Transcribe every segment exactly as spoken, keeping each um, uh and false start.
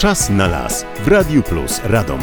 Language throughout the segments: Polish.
Czas na las w Radiu Plus Radom.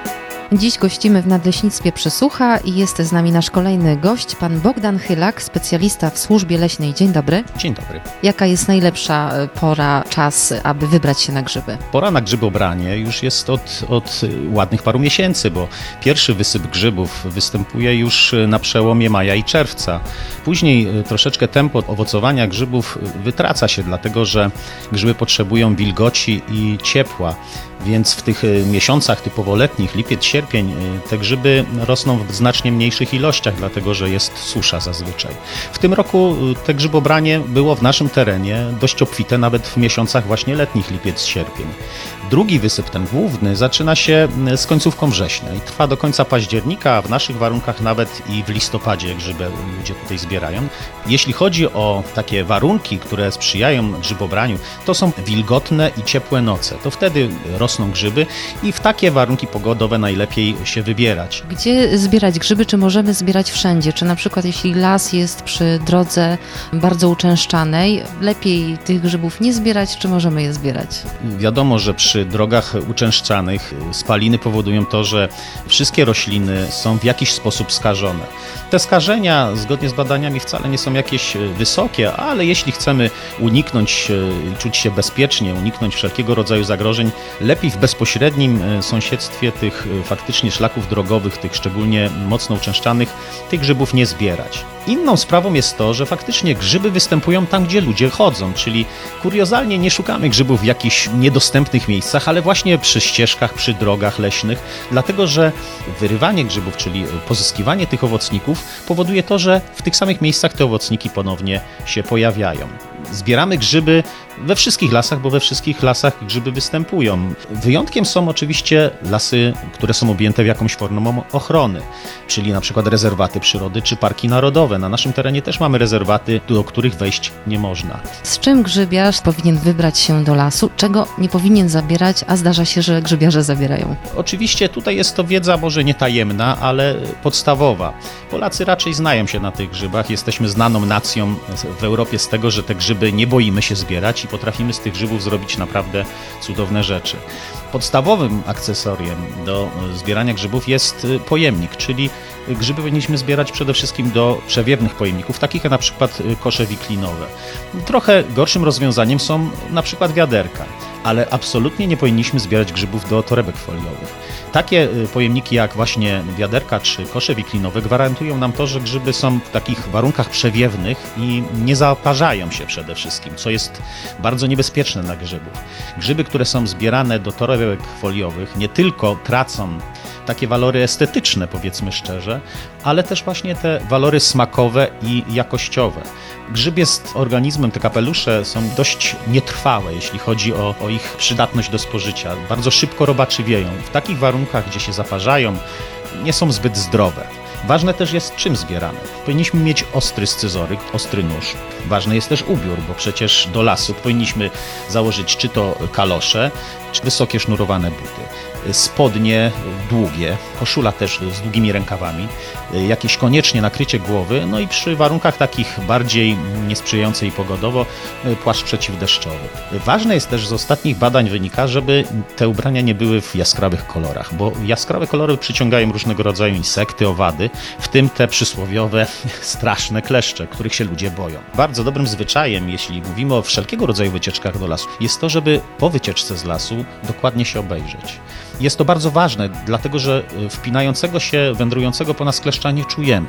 Dziś gościmy w Nadleśnictwie Przysłucha i jest z nami nasz kolejny gość, pan Bogdan Chylak, specjalista w służbie leśnej. Dzień dobry. Dzień dobry. Jaka jest najlepsza pora, czas, aby wybrać się na grzyby? Pora na grzybobranie już jest od, od ładnych paru miesięcy, bo pierwszy wysyp grzybów występuje już na przełomie maja i czerwca. Później troszeczkę tempo owocowania grzybów wytraca się, dlatego że grzyby potrzebują wilgoci i ciepła. Więc w tych miesiącach typowo letnich, lipiec, sierpień, te grzyby rosną w znacznie mniejszych ilościach, dlatego że jest susza zazwyczaj. W tym roku te grzybobranie było w naszym terenie dość obfite, nawet w miesiącach właśnie letnich, lipiec, sierpień. Drugi wysyp, ten główny, zaczyna się z końcówką września i trwa do końca października, a w naszych warunkach nawet i w listopadzie grzyby ludzie tutaj zbierają. Jeśli chodzi o takie warunki, które sprzyjają grzybobraniu, to są wilgotne i ciepłe noce. To wtedy rosną grzyby i w takie warunki pogodowe najlepiej się wybierać. Gdzie zbierać grzyby? Czy możemy zbierać wszędzie? Czy na przykład jeśli las jest przy drodze bardzo uczęszczanej, lepiej tych grzybów nie zbierać, czy możemy je zbierać? Wiadomo, że przy drogach uczęszczanych spaliny powodują to, że wszystkie rośliny są w jakiś sposób skażone. Te skażenia, zgodnie z badaniami, wcale nie są jakieś wysokie, ale jeśli chcemy uniknąć i czuć się bezpiecznie, uniknąć wszelkiego rodzaju zagrożeń, lepiej w bezpośrednim sąsiedztwie tych faktycznie szlaków drogowych, tych szczególnie mocno uczęszczanych, tych grzybów nie zbierać. Inną sprawą jest to, że faktycznie grzyby występują tam, gdzie ludzie chodzą, czyli kuriozalnie nie szukamy grzybów w jakichś niedostępnych miejscach, ale właśnie przy ścieżkach, przy drogach leśnych, dlatego że wyrywanie grzybów, czyli pozyskiwanie tych owocników powoduje to, że w tych samych miejscach te owocniki ponownie się pojawiają. Zbieramy grzyby we wszystkich lasach, bo we wszystkich lasach grzyby występują. Wyjątkiem są oczywiście lasy, które są objęte jakąś formą ochrony, czyli na przykład rezerwaty przyrody czy parki narodowe. Na naszym terenie też mamy rezerwaty, do których wejść nie można. Z czym grzybiarz powinien wybrać się do lasu? Czego nie powinien zabierać, a zdarza się, że grzybiarze zabierają? Oczywiście tutaj jest to wiedza może nie tajemna, ale podstawowa. Polacy raczej znają się na tych grzybach. Jesteśmy znaną nacją w Europie z tego, że te grzyby nie boimy się zbierać i potrafimy z tych grzybów zrobić naprawdę cudowne rzeczy. Podstawowym akcesoriem do zbierania grzybów jest pojemnik, czyli grzyby powinniśmy zbierać przede wszystkim do przewiewnych pojemników, takich jak na przykład kosze wiklinowe. Trochę gorszym rozwiązaniem są na przykład wiaderka, ale absolutnie nie powinniśmy zbierać grzybów do torebek foliowych. Takie pojemniki jak właśnie wiaderka czy kosze wiklinowe gwarantują nam to, że grzyby są w takich warunkach przewiewnych i nie zaparzają się przede wszystkim, co jest bardzo niebezpieczne dla grzybów. Grzyby, które są zbierane do torebek foliowych, nie tylko tracą takie walory estetyczne, powiedzmy szczerze, ale też właśnie te walory smakowe i jakościowe. Grzyb jest organizmem, te kapelusze są dość nietrwałe, jeśli chodzi o, o ich przydatność do spożycia. Bardzo szybko robaczywieją. W takich warunkach, gdzie się zaparzają, nie są zbyt zdrowe. Ważne też jest, czym zbieramy. Powinniśmy mieć ostry scyzoryk, ostry nóż. Ważny jest też ubiór, bo przecież do lasu powinniśmy założyć czy to kalosze, czy wysokie sznurowane buty. Spodnie długie, koszula też z długimi rękawami, jakieś koniecznie nakrycie głowy, no i przy warunkach takich bardziej niesprzyjających i pogodowo płaszcz przeciwdeszczowy. Ważne jest też, z ostatnich badań wynika, żeby te ubrania nie były w jaskrawych kolorach, bo jaskrawe kolory przyciągają różnego rodzaju insekty, owady, w tym te przysłowiowe straszne kleszcze, których się ludzie boją. Bardzo dobrym zwyczajem, jeśli mówimy o wszelkiego rodzaju wycieczkach do lasu, jest to, żeby po wycieczce z lasu dokładnie się obejrzeć. Jest to bardzo ważne, dlatego że wpinającego się, wędrującego po nas kleszcza nie czujemy.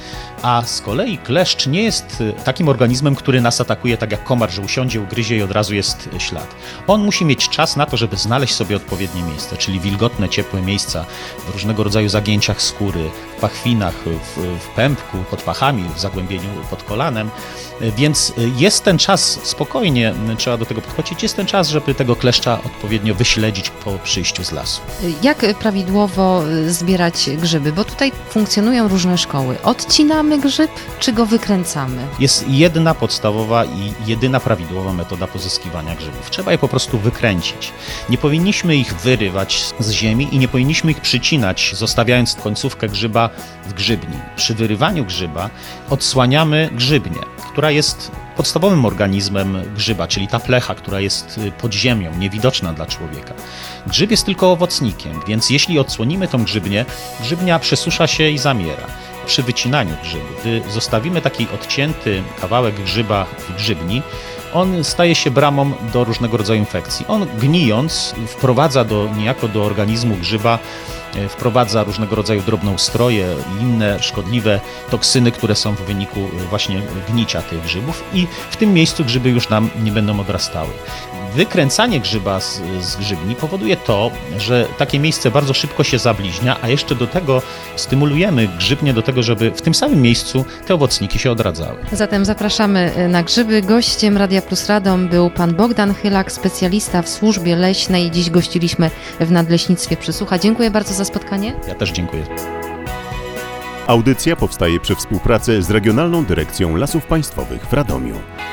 A z kolei kleszcz nie jest takim organizmem, który nas atakuje tak jak komar, że usiądzie, ugryzie i od razu jest ślad. On musi mieć czas na to, żeby znaleźć sobie odpowiednie miejsce, czyli wilgotne, ciepłe miejsca w różnego rodzaju zagięciach skóry, w pachwinach, w, w pępku, pod pachami, w zagłębieniu pod kolanem. Więc jest ten czas, spokojnie trzeba do tego podchodzić, jest ten czas, żeby tego kleszcza odpowiednio wyśledzić po przyjściu z lasu. Jak prawidłowo zbierać grzyby? Bo tutaj funkcjonują różne szkoły. Odcinamy grzyb, czy go wykręcamy? Jest jedna podstawowa i jedyna prawidłowa metoda pozyskiwania grzybów. Trzeba je po prostu wykręcić. Nie powinniśmy ich wyrywać z ziemi i nie powinniśmy ich przycinać, zostawiając końcówkę grzyba w grzybni. Przy wyrywaniu grzyba odsłaniamy grzybnię, która jest podstawowym organizmem grzyba, czyli ta plecha, która jest pod ziemią, niewidoczna dla człowieka. Grzyb jest tylko owocnikiem, więc jeśli odsłonimy tą grzybnię, grzybnia przesusza się i zamiera. Przy wycinaniu grzybu, gdy zostawimy taki odcięty kawałek grzyba w grzybni, on staje się bramą do różnego rodzaju infekcji. On gnijąc wprowadza do, niejako do organizmu grzyba wprowadza różnego rodzaju drobnoustroje i inne szkodliwe toksyny, które są w wyniku właśnie gnicia tych grzybów i w tym miejscu grzyby już nam nie będą odrastały. Wykręcanie grzyba z, z grzybni powoduje to, że takie miejsce bardzo szybko się zabliźnia, a jeszcze do tego stymulujemy grzybnię do tego, żeby w tym samym miejscu te owocniki się odradzały. Zatem zapraszamy na grzyby. Gościem Radia Plus Radom był pan Bogdan Chylak, specjalista w służbie leśnej. Dziś gościliśmy w Nadleśnictwie Przysłucha. Dziękuję bardzo za spotkanie. Ja też dziękuję. Audycja powstaje przy współpracy z Regionalną Dyrekcją Lasów Państwowych w Radomiu.